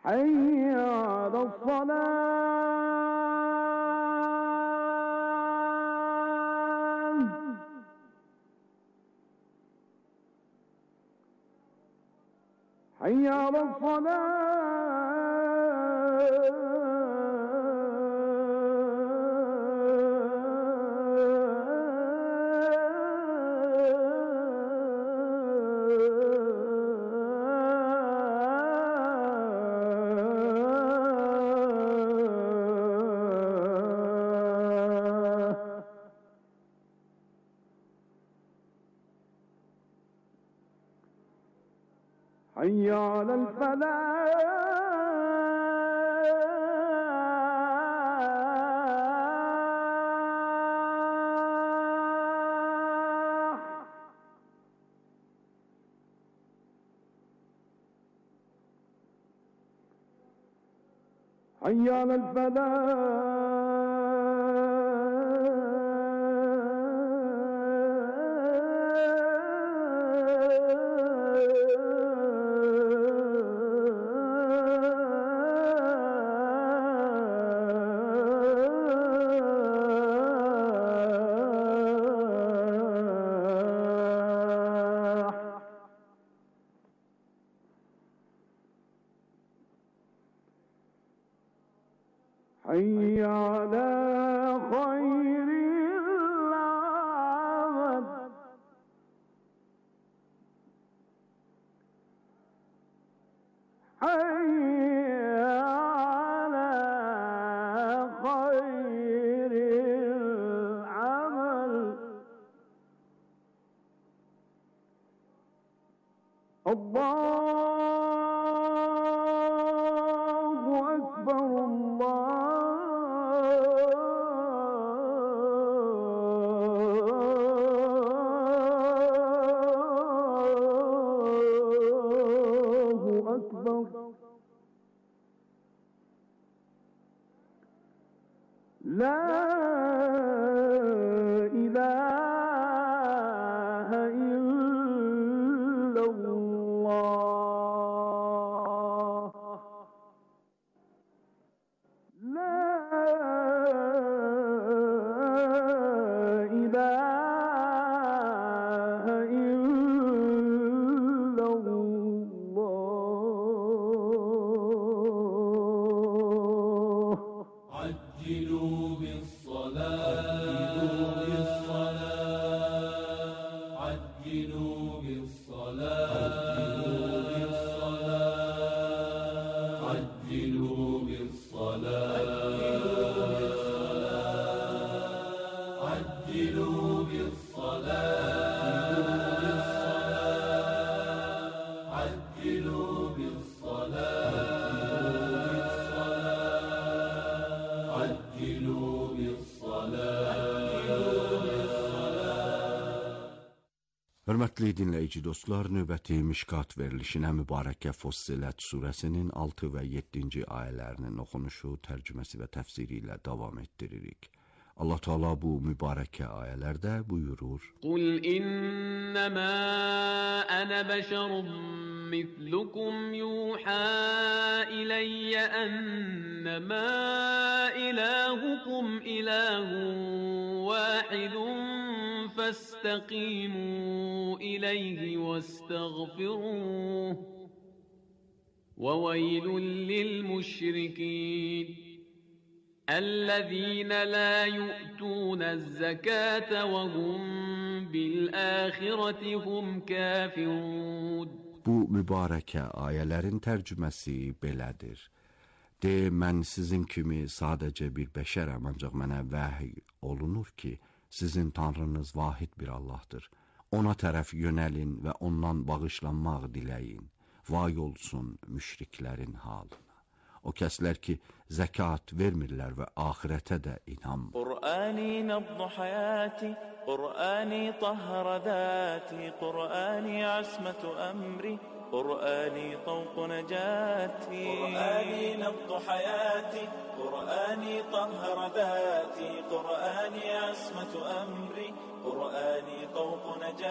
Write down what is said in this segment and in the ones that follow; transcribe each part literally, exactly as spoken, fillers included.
حي على الصلاة حي على حي على الفلاح حي على الفلاح حي على خير العمل حي على خير العمل الله أكبر الله لا إله إلا الله لا إله إلا الله عجلوا بالصلاة عجلوا بالصلاة عجلوا بالصلاة عجلوا بالصلاة عجلوا بالصلاة عجلوا بالصلاة. Hörmətli dinləyici dostlar, növbəti Mişkat verilişinə Mübarəkə Fussilet surəsinin altı və yeddinci ayələrinin oxunuşu, tərcüməsi və təfsiri ilə davam etdiririk. Allah Teala bu mübarəkə ayələrdə buyurur: Qul innəmə ənə bəşərun mislukum yuhə iləyyə ennəmə ilahukum ilahun vahidun فاستقيموا إليه واستغفروه وويل للمشركين الذين لا يؤتون الزكاة وهم بالآخرة هم كافرون. Bu mübarəkə ayələrin tərcüməsi belədir: De, mən sizin kimi sadəcə bir bəşərəm, ancaq mənə vəhy olunur ki, sizin Tanrınız vahid bir Allahdır. Ona tərəf yönəlin və ondan bağışlanmaq diləyin. Vay olsun müşriklərin halına. O kəslər ki, zəkat vermirlər və axirətə də inanmır. Qur'ani nabdu hayati, Qur'ani tahhara dhati, Qur'ani asmatu amri, قرآني طوق نجاتي قرآني نبض حياتي قرآني طهر ذاتي قرآني عصمة أمري قرآني طوق نجاتي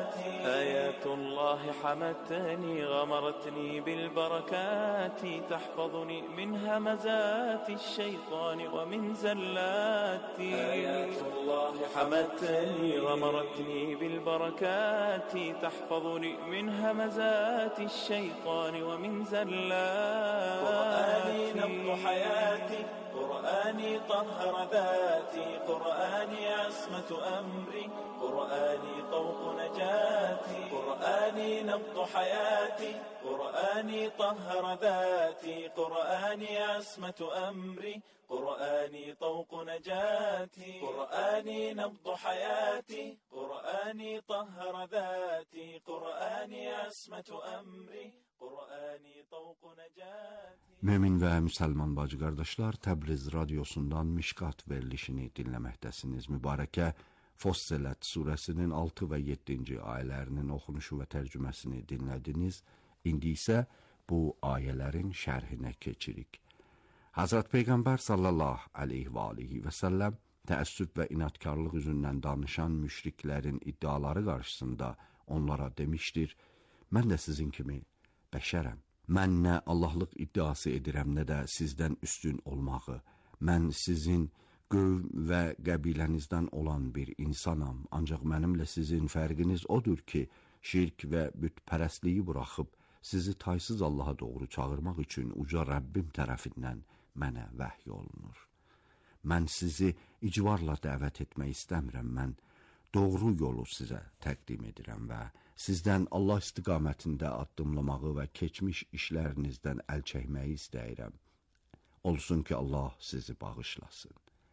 آيات الله حمتني غمرتني بالبركات تحفظني من همزات الشيطان ومن زلاتي. آيات الله حمتني غمرتني بالبركات تحفظني من همزات الشيطان ومن زلاتي. قرآني نبض حياتي قرآني طهر ذاتي قرآني عصمة أمري قرآني طوق نجاتي. قرآني نبض حياتي قرآني طهر ذاتي قرآني عصمة أمري قرآني طوق نجاتي. قرآني نبض حياتي قرآني طهر ذاتي قرآني عصمة أمري قرآني طوق نجاتي. Mömin və müsəlman bacı qardaşlar, Təbriz radiosundan Mişqat verilişini dinləməkdəsiniz. Mübarəkə Fussilət surəsinin altı və yeddinci ayələrinin oxunuşu və tərcüməsini dinlədiniz. İndi isə bu ayələrin şərhinə keçirik. Hazret Peyğəmbər sallallahu aleyhi və alihi və səlləm təəssüb və inatkarlıq üzündən danışan müşriklərin iddiaları qarşısında onlara demişdir: mən də sizin kimi bəşərəm. Mən nə Allahlıq iddiası edirəm, nə də sizdən üstün olmağı. Mən sizin qövm və qəbilənizdən olan bir insanam. Ancaq mənimlə sizin fərqiniz odur ki, şirk və bütpərəstliyi buraxıb sizi taysız Allaha doğru çağırmaq üçün uca Rəbbim tərəfindən mənə vəhy olunur. Mən sizi icvarla dəvət etmək istəmirəm. Mən doğru yolu sizə təqdim edirəm və sizdən Allah istiqamətində addımlamağı və keçmiş işlərinizdən əl çəkməyi istəyirəm. Olsun ki, Allah sizi bağışlasın.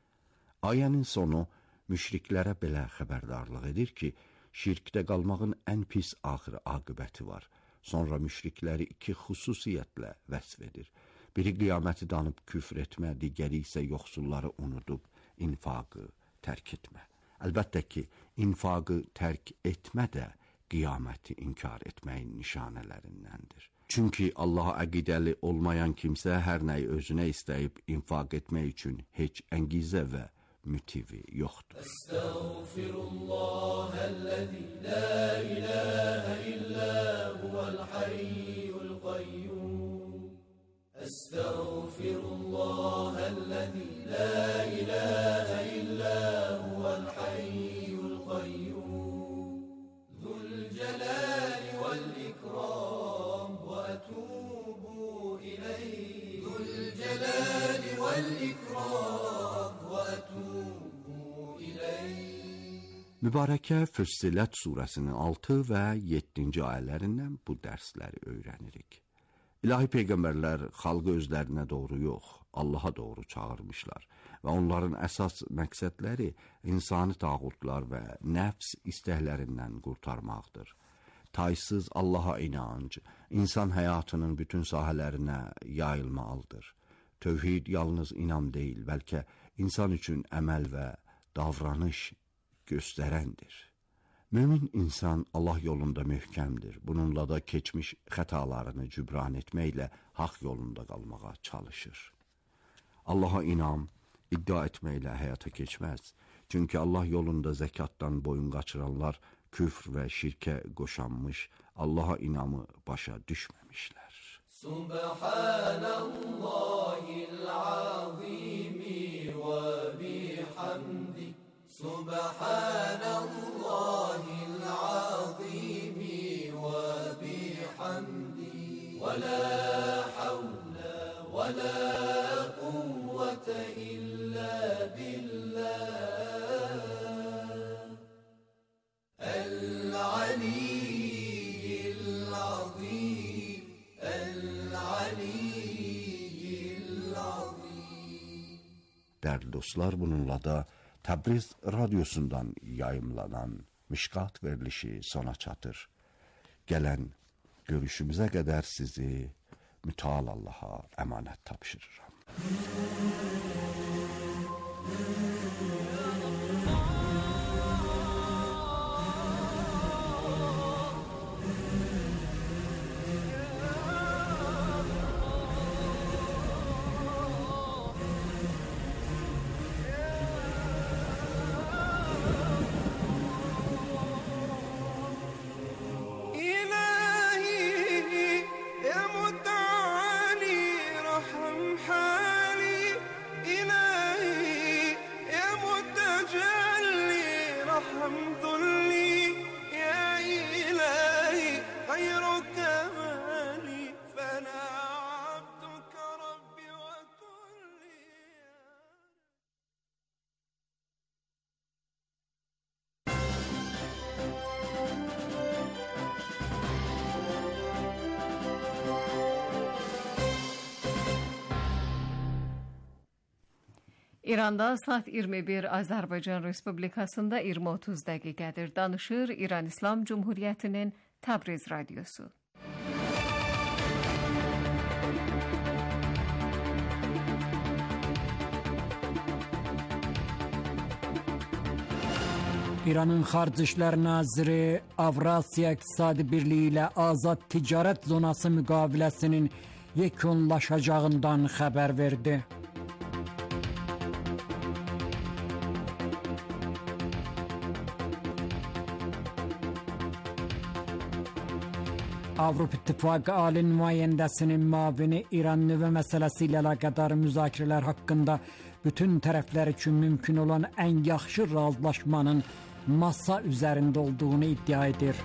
Ayənin sonu müşriklərə belə xəbərdarlıq edir ki, şirkdə qalmağın ən pis axır aqibəti var. Sonra müşrikləri iki xüsusiyyətlə vəsf edir. Biri qiyaməti danıb küfr etmə, digəri isə yoxsulları unudub infaqı tərk etmə. Əlbəttə ki, infaqı tərk etmə də qiyaməti inkar etməyin nişanələrindəndir. Çünki Allaha əqidəli olmayan kimsə hər nəyi özünə istəyib infaq etmək üçün heç əngizə və mütivi yoxdur. Estağfirullahəl-ləzi la ilahə illə huvəl hayyul qayyum. Estağfirullahəl-ləzi la ilahə illə huvəl hayyul qayyum. Zülcəlali vəl-ikram və ətubu ileyh. Zülcəlali vəl-ikram və ətubu ileyh. Mübarəkə Füssilət surəsinin altı və yeddinci ayələrindən bu dərsləri öyrənirik. İlahi Peyğəmbərlər xalqı özlərinə doğru yox, Allaha doğru çağırmışlar və onların əsas məqsədləri insani tağutlar və nəfs istəklərindən qurtarmaqdır. Taysız Allaha inanc, insan həyatının bütün sahələrinə yayılmalıdır. Tövhid yalnız inam deyil, bəlkə insan üçün əməl və davranış göstərəndir. Mömin insan Allah yolunda möhkəmdir. Bununla da keçmiş xətalarını cübran etməklə haqq yolunda qalmağa çalışır. Allaha inam, iddia etməklə həyata keçməz. Çünki Allah yolunda zəkatdan boyun qaçıranlar küfr və şirkə qoşanmış, Allaha inamı başa düşməmişlər. Subhanallahil azimi və bihamdi. Subhanallahil azimi və bihamdi. Və la havlə və la quvvətə illə billah. El-aliyyil azim, el-aliyyil azim. Dərli dostlar, bununla da Təbriz radiosundan yayımlanan Mişqat verilişi sona çatır. Gələn görüşümüzə qədər sizi mütəal Allaha əmanət tapşırıram. İranda saat iyirmi bir, Azərbaycan Respublikasında iyirmi otuz dəqiqədir. Danışır İran İslam Cumhuriyyətinin Təbriz radiosu. İranın Xarici İşlər Naziri Avrasiya İqtisadi Birliyi ilə azad ticarət zonası müqaviləsinin yekunlaşacağından xəbər verdi. Avropa İttifaqı Ali nümayəndəsinin müavini İran nüvə məsələsi ilə əlaqədar müzakirələr haqqında bütün tərəflər üçün mümkün olan ən yaxşı razılaşmanın masa üzərində olduğunu iddia edir.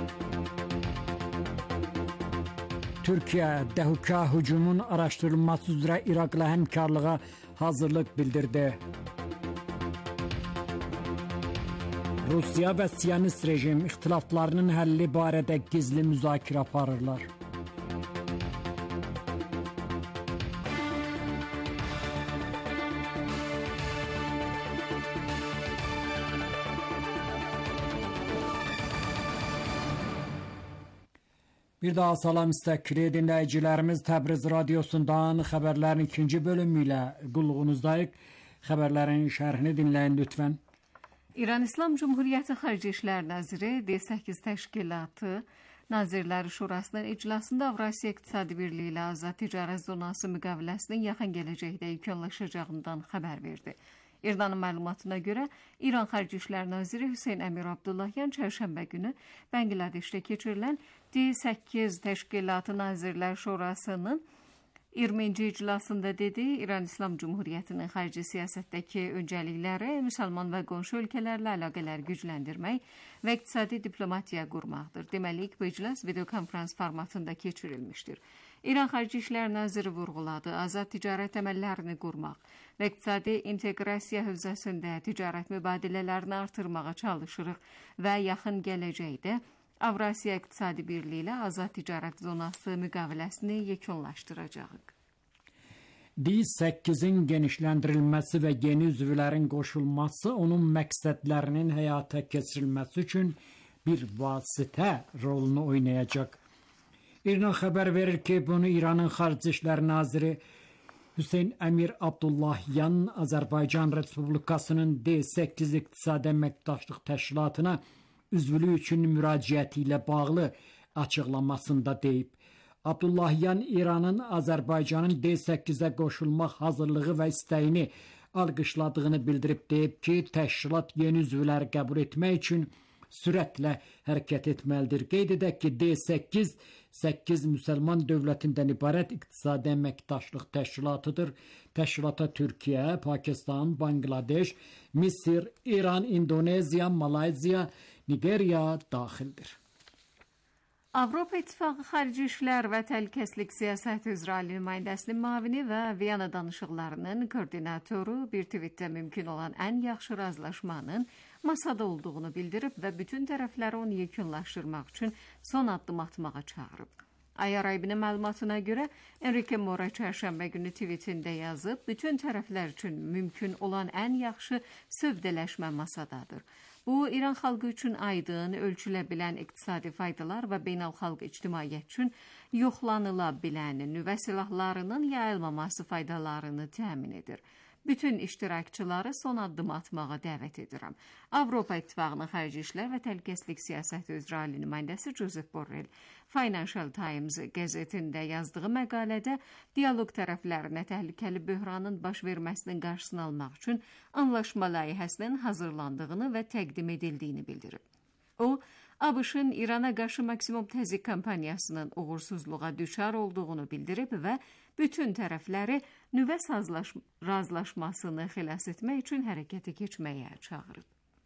Türkiyə, Dəhuka hücumun araşdırılması üzrə İraqla həmkarlığa hazırlıq bildirdi. Rusiya və Siyonist rejim ixtilaflarının həlli barədə gizli müzakirə aparırlar. Bir daha salam müstəkkili dinləyicilərimiz, Təbriz radiosundan xəbərlərin ikinci bölümü ilə qulluğunuzdayıq. Xəbərlərin şərhini dinləyin lütfən. İran İslam Cumhuriyyəti Xarici İşlər Naziri D səkkiz təşkilatı Nazirləri Şurasının iclasında Avrasiya İqtisadi Birliyi ilə azad ticarət zonası müqaviləsinin yaxın gələcəkdə yekunlaşacağından xəbər verdi. İrdanın məlumatına görə İran Xarici İşlər Naziri Hüseyn Əmir Abdullahyan çərşənbə günü Bangladeşdə keçirilən D səkkiz təşkilatı Nazirlər Şurasının iyirminci iclasında dedi, İran İslam Cumhuriyyətinin xarici siyasətdəki öncəlikləri müsəlman və qonşu ölkələrlə əlaqələr gücləndirmək və iqtisadi diplomatiya qurmaqdır. Deməli, bu iclas videokonferans formatında keçirilmişdir. İran Xarici İşlər Naziri vurğuladı, azad ticarət əməllərini qurmaq və iqtisadi inteqrasiya hövzəsində ticarət mübadilələrini artırmağa çalışırıq və yaxın gələcəkdə Avrasiya İqtisadi Birliyi ilə azad ticarət zonası müqaviləsini yekunlaşdıracağıq. D səkkizin genişləndirilməsi və yeni üzvlərin qoşulması onun məqsədlərinin həyata keçirilməsi üçün bir vasitə rolunu oynayacaq. İran xəbər verir ki, bunu İranın Xarici İşlər Naziri Hüseyn Əmir Abdullahyan Azərbaycan Respublikasının D səkkiz İqtisadi Əməkdaşlıq Təşkilatına üzvülük üçün müraciəti ilə bağlı açıqlamasında deyib. Abdullahyan İranın Azərbaycanın D səkkizə qoşulmaq hazırlığı və istəyini alqışladığını bildirib, deyib ki, təşkilat yeni üzvləri qəbul etmək üçün sürətlə hərəkət etməlidir. Qeyd edək ki, D səkkiz səkkiz müsəlman dövlətindən ibarət iqtisadi əməkdaşlıq təşkilatıdır. Təşkilata Türkiyə, Pakistan, Bangladeş, Misir, İran, İndoneziya, Malayziya, Nigeriya daxildir. Avropa İttifaqı Xarici İşlər və Təhlükəsizlik Siyasəti üzrə Ali nümayəndəsinin müavini və Viyana danışıqlarının koordinatoru bir tweetdə mümkün olan ən yaxşı razılaşmanın masada olduğunu bildirib və bütün tərəfləri onu yekunlaşdırmaq üçün son addım atmağa çağırıb. Ay Arabinin məlumatına görə Enrique Mora çərşənbə günü tweetində yazıb, bütün tərəflər üçün mümkün olan ən yaxşı sövdələşmə masadadır. Bu, İran xalqı üçün aydın, ölçülə bilən iqtisadi faydalar və beynəlxalq ictimaiyyət üçün yoxlanıla bilən nüvə silahlarının yayılmaması faydalarını təmin edir. Bütün iştirakçıları son addım atmağa dəvət edirəm. Avropa İttifaqının Xarici İşlər və Təhlükəsizlik Siyasəti üzrə Ali nümayəndəsi Josep Borrell Financial Times qəzetində yazdığı məqalədə dialoq tərəflərinə təhlükəli böhranın baş verməsinin qarşısını almaq üçün anlaşma layihəsinin hazırlandığını və təqdim edildiyini bildirib. O, ABŞ-ın İrana qarşı maksimum təzyiq kampaniyasının uğursuzluğa düçar olduğunu bildirib və bütün tərəfləri nüvə razılaşmasını xilas etmək üçün hərəkətə keçməyə çağırıb.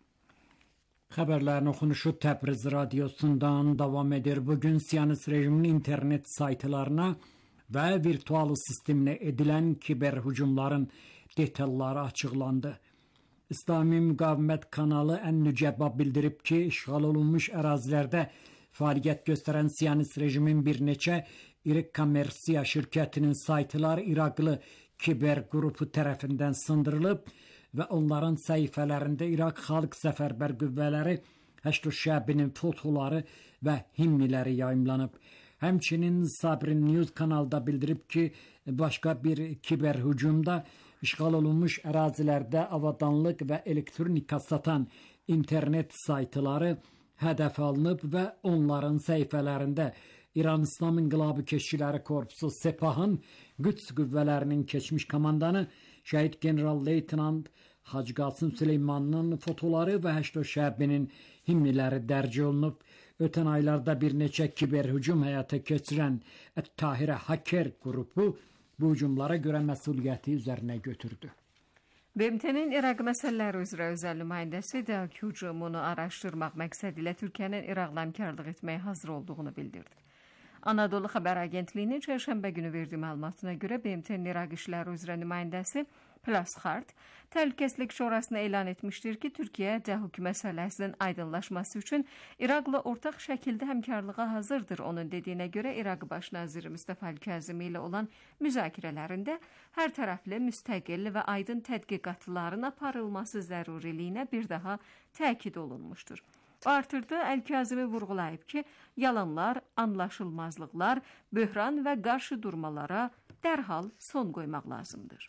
Xəbərlərin oxunuşu Təbriz radiosundan davam edir. Bugün Siyonist rejimin internet saytlarına və virtual sisteminə edilən kiber hücumların detalları açıqlandı. İslami Müqavimət kanalı Ən-Nücəba bildirib ki, işğal olunmuş ərazilərdə fəaliyyət göstərən Siyonist rejimin bir neçə iri kommersiya şirkətinin saytları İraqlı kiber qrupu tərəfindən sındırılıb və onların səhifələrində İraq Xalq Səfərbər Qüvvələri Həşd şəbinin fotoları və himniləri yayımlanıb. Həmçinin Sabrin News kanalda bildirib ki, başqa bir kiber hücumda işğal olunmuş ərazilərdə avadanlıq və elektronika satan internet saytları hədəf alınıb və onların səhifələrində İran İslam İnqilabı Keşikçiləri Korpusu Sepahın Qüds qüvvələrinin keçmiş komandanı şəhid general-leytenant Hacı Qasım Süleymanın fotoları və Həşd şəbinin himniləri dərc olunub. Ötən aylarda bir neçə kiber hücum həyata keçirən Ət-Tahirə Haker qrupu bu hücumlara görə məsuliyyəti üzərinə götürdü. B M T'nin İraq məsələləri üzrə özəl nümayəndəsi də hücumunu araşdırmaq məqsədi ilə Türkiyənin İraqla həmkarlıq etməyə hazır olduğunu bildirdi. Anadolu Xəbər Agentliyinin çərşənbə günü verdiyi məlumatına görə B M T'nin İraq işləri üzrə nümayəndəsi Plasxart Təhlükəsizlik Şurasına elan etmişdir ki, Türkiyə Dəhuk məsələsinin aydınlaşması üçün İraqla ortaq şəkildə həmkarlığa hazırdır. Onun dediyinə görə İraq Baş naziri Mustafa Əl-Kazimi ilə olan müzakirələrində hər tərəfli, müstəqil və aydın tədqiqatların aparılması zəruriliyinə bir daha təkid olunmuşdur. O artırdı, Əl-Kazimi vurğulayıb ki, yalanlar, anlaşılmazlıqlar, böhran və qarşı durmalara dərhal son qoymaq lazımdır.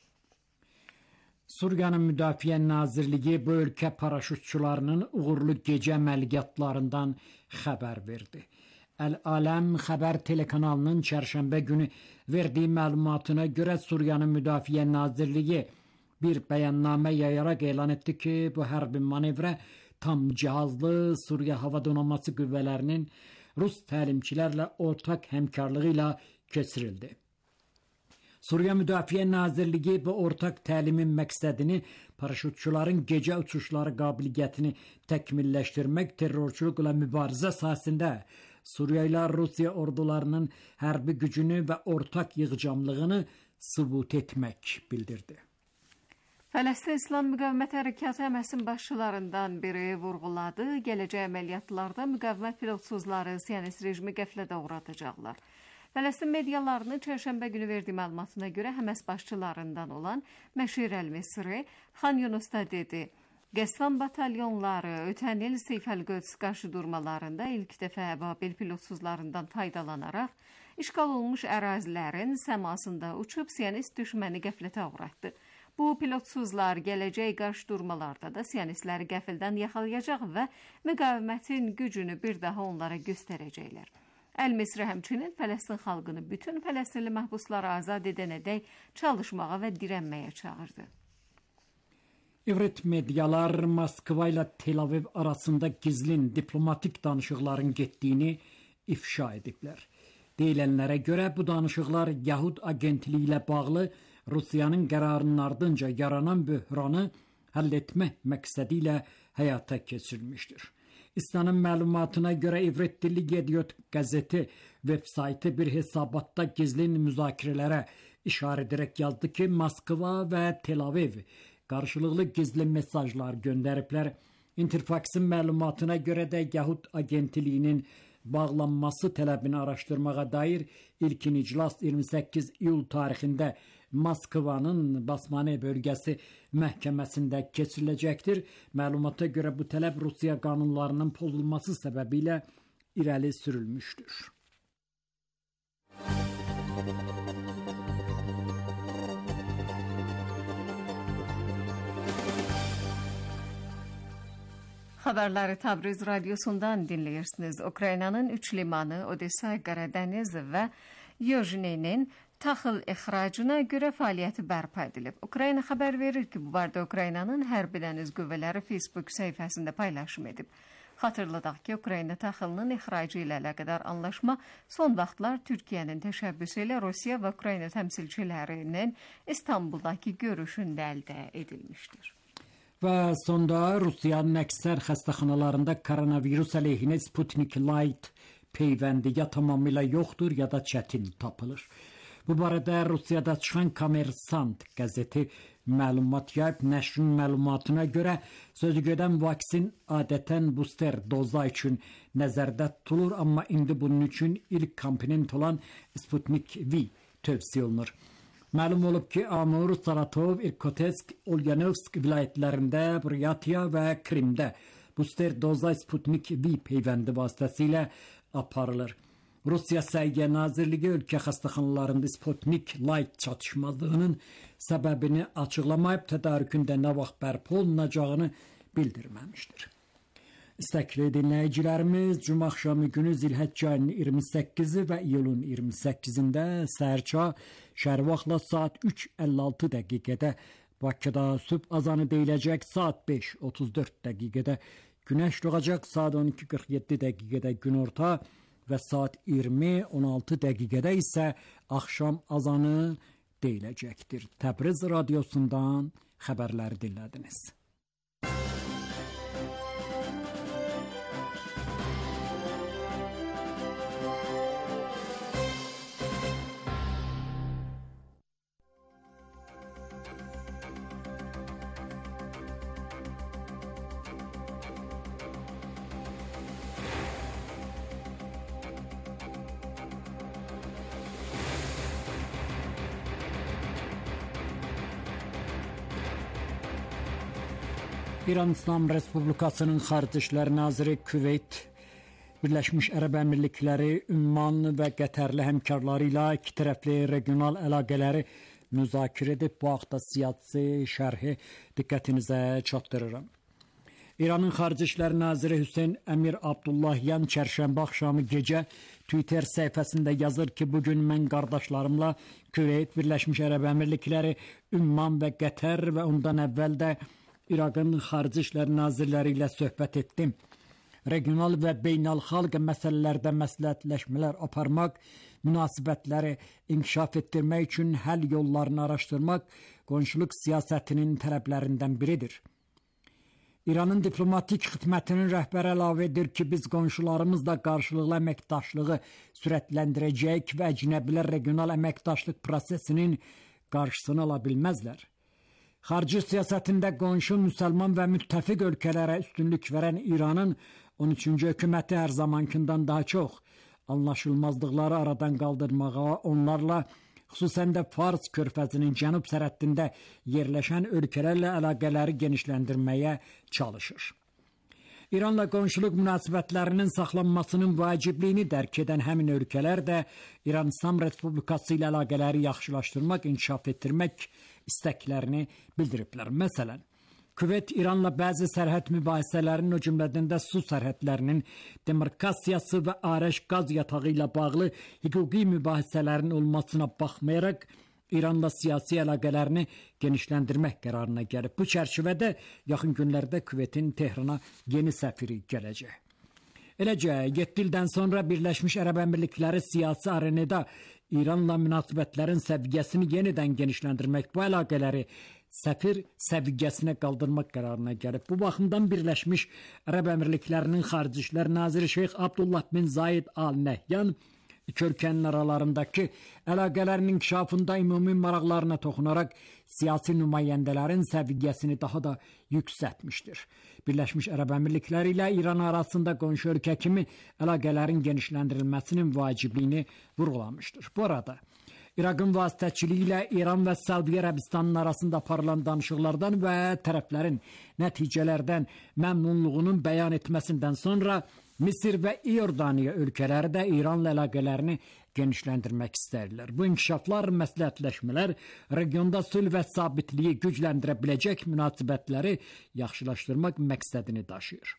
Suriyanın Müdafiə Nazirliyi bu ölkə paraşütçülərinin uğurlu gecə əməliyyatlarından xəbər verdi. Əl-Aləm xəbər telekanalının çərşənbə günü verdiyi məlumatına görə Suriyanın Müdafiə Nazirliyi bir bəyannamə yayaraq elan etdi ki, bu hərbi manevrə tam cihazlı Suriya Hava Donanması qüvvələrinin Rus təlimçilərlə ortaq həmkarlığı ilə keçirildi. Suriya Müdafiə Nazirliyi bu ortaq təlimin məqsədini paraşütçülərin gecə uçuşları qabiliyyətini təkmilləşdirmək, terrorçuluqla mübarizə sahəsində Suriya ilə Rusiya ordularının hərbi gücünü və ortaq yığcamlığını sübut etmək bildirdi. Fələstin İslam Müqavimət Hərəkatı əməsin başçılarından biri vurğuladı, gələcək əməliyyatlarda müqavimət pilotsuzları Siyonist rejimi qəflədə uğradacaqlar. Fələstin medialarının çərşənbə günü verdiyi məlumatına görə Həməs başçılarından olan Məşir Əl-Misri Xan Yunusda dedi, Qəssam batalyonları ötən il Seyf Əl-Qüds qarşı durmalarında ilk dəfə əbabil pilotsuzlarından faydalanaraq işğal olunmuş ərazilərin səmasında uçub Siyonist düşməni qəflətə uğratdı. Bu pilotsuzlar gələcək qarşı durmalarda da Siyonistləri qəfildən yaxalayacaq və müqavimətin gücünü bir daha onlara göstərəcəklər. Əl-Misri həmçinin Fələstin xalqını bütün Fələstinli məhbusları azad edənədək çalışmağa və dirənməyə çağırdı. İvrit medialar Moskva ilə Tel Aviv arasında gizlin diplomatik danışıqların getdiyini ifşa ediblər. Deyilənlərə görə bu danışıqlar Yahud agentliyi ilə bağlı Rusiyanın qərarının ardınca yaranan böhranı həll etmək məqsədi ilə həyata keçirilmişdir. İstanın məlumatına görə İvrit dilli Yediot qəzeti veb saytı bir hesabatda gizlin müzakirələrə işarə edərək yazdı ki, Moskva və Tel Aviv qarşılıqlı gizli mesajlar göndəriblər. Interfaxın məlumatına görə də Yahud agentliyinin bağlanması tələbini araşdırmağa dair ilkin iclas iyirmi səkkiz iyul tarixində Moskvanın Basmane bölgəsi məhkəməsində keçiriləcəkdir. Məlumata görə bu tələb Rusiya qanunlarının pozulması səbəbilə irəli sürülmüşdür. Xəbərləri Təbriz radiosundan dinləyirsiniz. Ukraynanın üç limanı Odessa, Qaradəniz və Yojnenin taxıl ixracına görə fəaliyyəti bərpa edilib. Ukrayna xəbər verir ki, bu barədə Ukraynanın hərbi dəniz qüvvələri Facebook səhifəsində paylaşım edib. Xatırladaq ki, Ukrayna taxılının ixracı ilə əlaqədar anlaşma son vaxtlar Türkiyənin təşəbbüsü ilə Rusiya və Ukrayna təmsilçilərinin İstanbuldakı görüşündə əldə edilmişdir. Və sonda Rusiyanın əksər xəstəxanalarında koronavirus əleyhinə Sputnik Light peyvəndi ya tamamilə yoxdur, ya da çətin tapılır. Bu barədə Rusiyada çıxan Kommersant qəzeti məlumat yayıb. Nəşrin məlumatına görə sözügedən vaksin adətən booster doza üçün nəzərdə tutulur, amma indi bunun üçün ilk komponent olan Sputnik V tövsiyə olunur. Məlum olub ki, Amur, Saratov, Irkutsk, Ulyanovsk vilayətlərində, Buryatiya və Krimdə booster doza Sputnik V peyvəndi vasitəsilə aparılır. Rusiya Səhiyyə Nazirliyi ölkə xəstəxanalarında Sputnik Light çatışmazlığının səbəbini açıqlamayıb, tədarükündə nə vaxt bərpa olunacağını bildirməmişdir. İstəkli dinləyicilərimiz, Cuma axşamı günü Zilhəcc ayının iyirmi səkkizi və iyulun iyirmi səkkizində səhərçə şəhər vaxtla saat üç əlli altı dəqiqədə, Bakıda sübh azanı deyiləcək saat beş otuz dörd dəqiqədə, günəş doğacaq saat on iki qırx yeddi dəqiqədə günorta və saat iyirmi on altı dəqiqədə isə axşam azanı deyiləcəkdir. Təbriz radiosundan xəbərləri dinlədiniz. İran İslam Respublikasının Xarici İşlər Naziri Küveyt, Birləşmiş Ərəb Əmirlikləri, Ümman və Qətərli həmkarları ilə iki tərəfli regional əlaqələri müzakirə edib. Bu haqda siyasi şərhi diqqətinizə çatdırıram. İranın Xarici İşlər Naziri Hüseyn Əmir Abdullahyan çərşənbə axşamı gecə Twitter səhifəsində yazır ki, bugün mən qardaşlarımla Küveyt, Birləşmiş Ərəb Əmirlikləri, Ümman və Qətər və ondan əvvəl də İraqın Xarici İşlər Nazirləri ilə söhbət etdim. Regional və beynəlxalq məsələlərdə məsləhətləşmələr aparmaq, münasibətləri inkişaf etdirmək üçün həll yollarını araşdırmaq qonşuluq siyasətinin tələblərindən biridir. İranın diplomatik xidmətinin rəhbəri əlavə edir ki, biz qonşularımızla qarşılıqlı əməkdaşlığı sürətləndirəcək və əcnəbilər regional əməkdaşlıq prosesinin qarşısını ala bilməzlər. Xarici siyasətində qonşu, müsəlman və müttəfiq ölkələrə üstünlük verən İranın on üçüncü hökuməti hər zamankindən daha çox anlaşılmazlıqları aradan qaldırmağa, onlarla xüsusən də Fars körfəzinin cənub sərhəddində yerləşən ölkələrlə əlaqələri genişləndirməyə çalışır. İranla qonşuluq münasibətlərinin saxlanmasının vacibliyini dərk edən həmin ölkələr də İran İslam Respublikası ilə əlaqələri yaxşılaşdırmaq, inkişaf etdirmək istəklərini bildiriblər. Məsələn, Küveyt İranla bəzi sərhəd mübahisələrinin, o cümlədən də su sərhədlərinin demarkasiyası və Arəş qaz yatağı ilə bağlı hüquqi mübahisələrin olmasına baxmayaraq, İranla siyasi əlaqələrini genişləndirmək qərarına gəlib. Bu çərçivədə yaxın günlərdə Küveytin Tehrana yeni səfiri gələcək. Eləcə, yeddi ildən sonra Birləşmiş Ərəb Əmirlikləri siyasi arenada İranla münasibətlərin səviyyəsini yenidən genişləndirmək, bu əlaqələri səfir səviyyəsinə qaldırmaq qərarına gəlib. Bu baxımdan Birləşmiş Ərəb Əmirliklərinin Xarici İşlər Naziri Şeyx Abdullah bin Zayed Al Nəhyan iki ölkənin aralarındakı əlaqələrin inkişafında ümumi maraqlarına toxunaraq siyasi nümayəndələrin səviyyəsini daha da yüksəltmişdir. Birləşmiş Ərəb Əmirlikləri ilə İran arasında qonşu ölkə kimi əlaqələrin genişləndirilməsinin vacibliyini vurğulamışdır. Bu arada İraqın vasitəçiliyi ilə İran və Səudiyyə Ərəbistanının arasında aparılan danışıqlardan və tərəflərin nəticələrdən məmnunluğunun bəyan etməsindən sonra Misir və İordaniya ölkələri də İranla əlaqələrini genişləndirmək istəyirlər. Bu inkişaflar, məsləhətləşmələr regionda sülh və sabitliyi gücləndirə biləcək münasibətləri yaxşılaşdırmaq məqsədini daşıyır.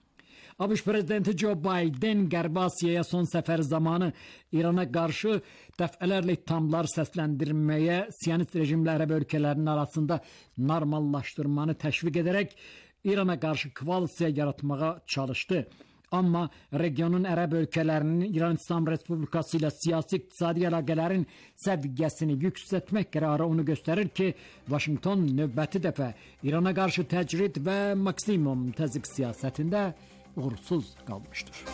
ABŞ prezidenti Joe Biden Qərbi Asiyaya son səfəri zamanı İrana qarşı dəfələrlə ithamlar səsləndirməyə, Siyonist rejimlə ərəb ölkələrinin arasında normallaşdırmanı təşviq edərək İrana qarşı koalisiya yaratmağa çalışdı. Amma regionun ərəb ölkələrinin İran İslam Respublikası ilə siyasi iqtisadi əlaqələrin səviyyəsini yüksəltmək qərarı onu göstərir ki, Vaşinqton növbəti dəfə İrana qarşı təcrid və maksimum təzyiq siyasətində uğursuz qalmışdır.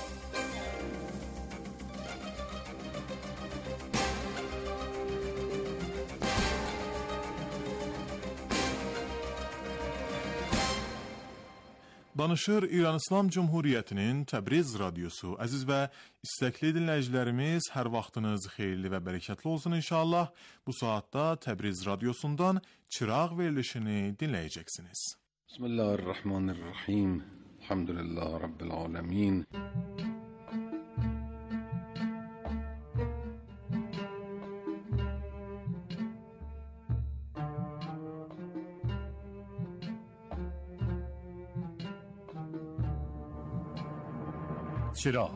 Danışır İran İslam Cumhuriyyətinin Təbriz radiosu. Əziz və istəkli dinləyicilərimiz, hər vaxtınız xeyirli və bərəkətli olsun inşallah. Bu saatda Təbriz radiosundan Çıraq verilişini dinləyəcəksiniz. Bismillahirrahmanirrahim. Elhamdülillah Rabbil alemin. چراغ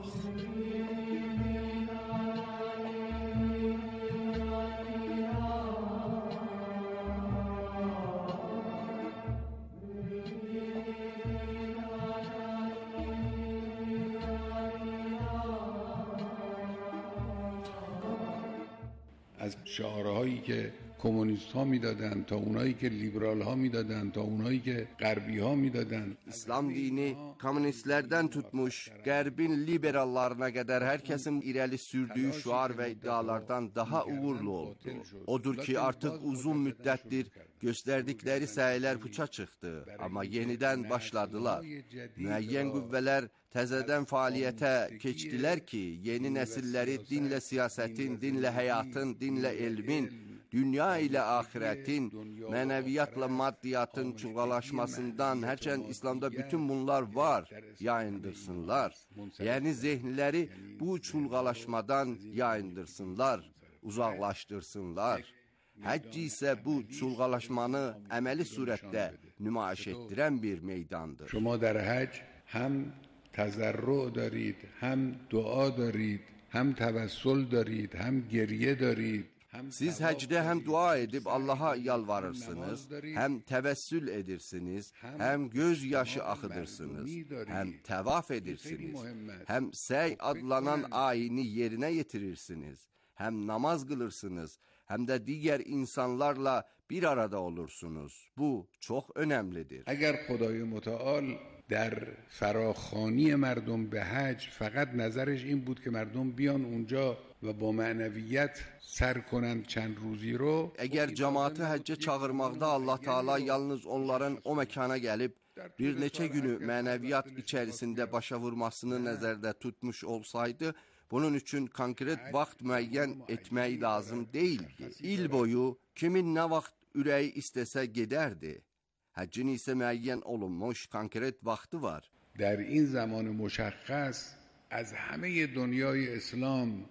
از شعارهایی که کمونیست ها میدادن تا اونایی که لیبرال ها میدادن تا اونایی که غربی ها میدادن. İslam dini komünistlerden tutmuş, Qərbin liberallarına qədər hər kəsin irəli sürdüyü şuar və iddialardan daha uğurlu oldu. Odur ki, artıq uzun müddətdir göstərdikləri səylər puça çıxdı, amma yenidən başladılar. Müəyyən qüvvələr təzədən fəaliyyətə keçdilər ki, yeni nəsilləri dinlə siyasətin, dinlə həyatın, dinlə elmin, dünya ilə axirətin, mənəviyyatla maddiyyatın çulğalaşmasından, hərçənd İslamda bütün bunlar var, yayındırsınlar. Yəni zehnləri bu çulğalaşmadan yayındırsınlar, uzaqlaşdırsınlar. Həcc isə bu çulğalaşmanı əməli surətdə nümayiş etdirən bir meydandır. شما در حج هم تضرع دارید، هم دعا دارید، هم توسل دارید، هم گریه دارید. Siz həcdə həm dua edib Allaha yalvarırsınız, həm təvəssül edirsiniz, həm göz yaşı axıdırsınız, həm təvaf edirsiniz, həm səy adlanan ayini yerinə yetirirsiniz, həm namaz qılırsınız, həm də digər insanlarla bir arada olursunuz. Bu çox önəmlidir. اگر خدای متعال در فراخوانی مردم به حج فقط نظرش این بود که مردم بیان اونجا و با معنویت سر کنند چند روزی رو، Əgər cəmaatı həccə çağırmaqda Allah Taala yalnız onların o məkana gəlib bir neçə günü mənəviyyat içərisində başa vurmasını nəzərdə tutmuş olsaydı, bunun üçün konkret vaxt müəyyən etmək lazım deyildi. İl boyu kimin nə vaxt ürəyi istəsə gedərdi. Həccin isə müəyyən olunmuş konkret vaxtı var. در این زمان مشخص از همه دنیای اسلام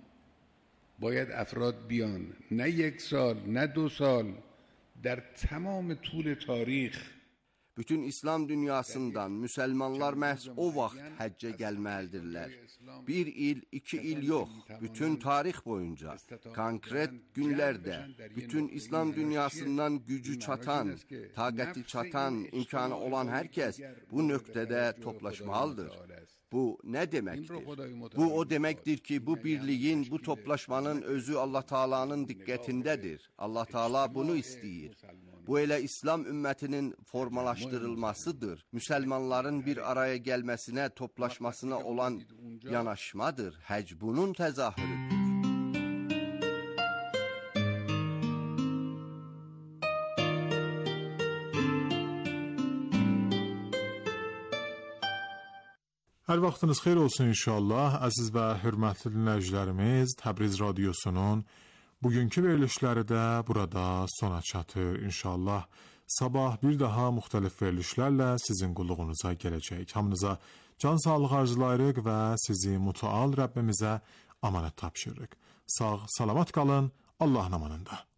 باید افراد بیان، نه یک سال، نه دو سال، در تمام طول تاریخ. Bütün İslam dünyasından müsəlmanlar məhz o vaxt həccə gəlməlidirlər. Bir il, iki il yox, bütün tarix boyunca, konkret günlərdə, bütün İslam dünyasından gücü çatan, taqəti çatan, imkanı olan hər kəs bu nöqtədə toplaşmalıdır. Bu nə deməkdir? Bu o deməkdir ki, bu birliyin, bu toplaşmanın özü Allah Taala'nın diqqətindədir. Allah Taala bunu istəyir. Bu elə İslam ümmətinin formalaşdırılmasıdır. Müsəlmanların bir araya gəlməsinə, toplaşmasına olan yanaşmadır. Həc bunun təzahürüdür. Hər vaxtınız xeyir olsun inşallah. Əziz və hörmətli dinləyicilərimiz, Təbriz radiosunun bugünkü verilişləri də burada sona çatır inşallah. Sabah bir daha müxtəlif verilişlərlə sizin qulluğunuza gələcək. Hamınıza can sağlığı arzulayırıq və sizi mütəal Rəbbimizə amanət tapşırırıq. Sağ, salamat qalın, Allahın amanında.